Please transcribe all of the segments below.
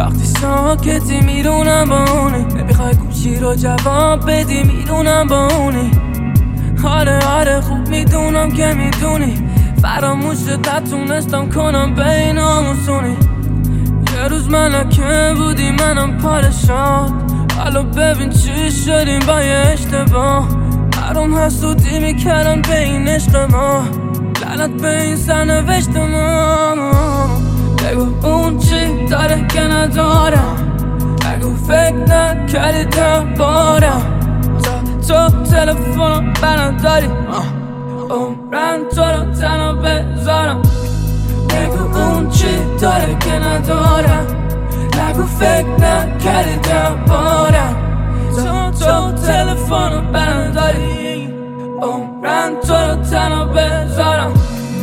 وقتی ساکتی میدونم با اونی، نمیخوای گوشی رو جواب بدی میدونم با اونی. آره خوب میدونم که میدونی فراموشت نتونستم کنم بین آموزونی. یه روز ملکه بودی منم پادشاه، حالا ببین چی شدیم با یه اشتباه. برام حسودی میکردن به این عشق ما، لعنت به این سرنوشت ما. بگو اون چی داره که ندارم، بگو فکر نکردی دربارم. تو تلفنم برنداری عمرم تو رو تنها بذارم. بگو اون چی داره که ندارم، نگو فکر نکردی دربارم. تو تلفنم برنداری عمرم تو رو تنها بذارم.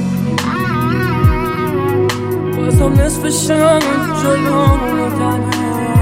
بازم نصف شب جلوم ندنت،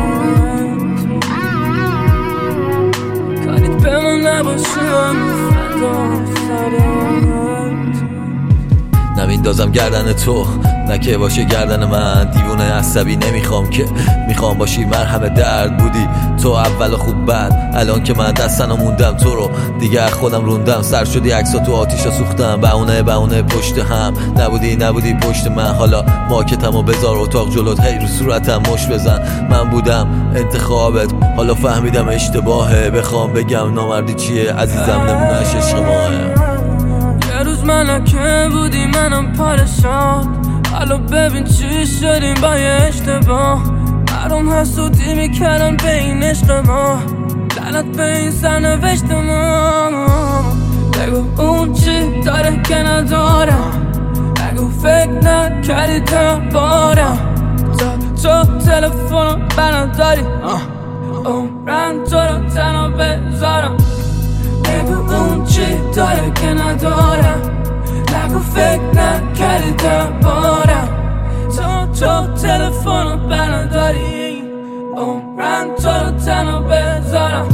کاریت به من نباشم فدا سرت. نمیندازم گردن تو نه که باشه گردن من. دیوونه عصبی نمیخوام که، میخوام باشی مرهم درد. بودی تو اول خوب بعد، الان که من دستنو موندم تو رو دیگه خودم روندم. سر شدی عکسا تو آتیشا سوختم، بهونه پشت هم. نبودی پشت من، حالا ماکتمو بذار اتاق جلوت، هی رو صورتم مش بزن. من بودم انتخابت، حالا فهمیدم اشتباهه. بخوام بگم نامردی چیه عزیزم، نمونهش عشق ماهه. یه روز ملکه بودی منم پادشاه، حالا ببین چی شدیم با یه اشتباه. برام حسودی میکردن به این عشق ما، لعنت به این سرنوشت ما. بگو اون چی داره که ندارم، بگو فکر نکردی دربارم. تو تلفنم برنداری عمرم تو رو تنها بذارم. بگو اون چی داره که ندارم، نگو فکر نکردی دربارم. تو تلفنم برنداری عمرم تو رو تنها بذارم.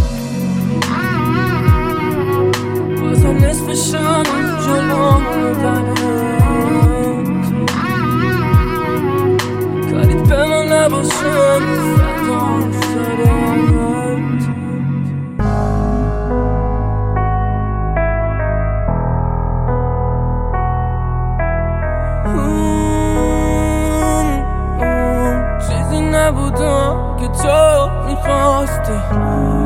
بازم نصف شب جلوم ندنت، کاریت به من نباشم فدا سرت. چیزی نبودم که تو میخواستی،